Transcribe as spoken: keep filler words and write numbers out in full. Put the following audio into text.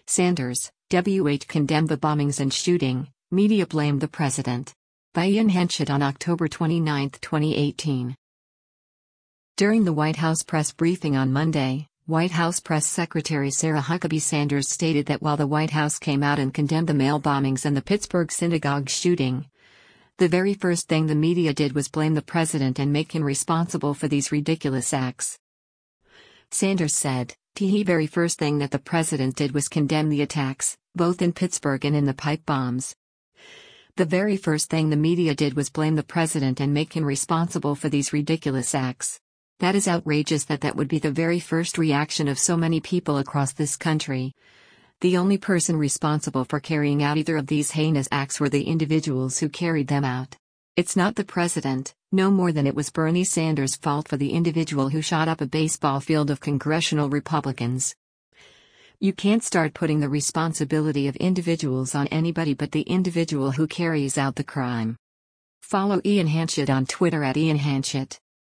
Sanders, W H condemned the bombings and shooting, media blamed the president. By Ian Henchett on October twenty-ninth, twenty eighteen. During the White House press briefing on Monday, White House Press Secretary Sarah Huckabee Sanders stated that while the White House came out and condemned the mail bombings and the Pittsburgh synagogue shooting, the very first thing the media did was blame the president and make him responsible for these ridiculous acts. Sanders said, the very first thing that the president did was condemn the attacks, both in Pittsburgh and in the pipe bombs. The very first thing the media did was blame the president and make him responsible for these ridiculous acts. That is outrageous that that would be the very first reaction of so many people across this country. The only person responsible for carrying out either of these heinous acts were the individuals who carried them out. It's not the president, no more than it was Bernie Sanders' fault for the individual who shot up a baseball field of congressional Republicans. You can't start putting the responsibility of individuals on anybody but the individual who carries out the crime. Follow Ian Henchett on Twitter at Ian Henchett.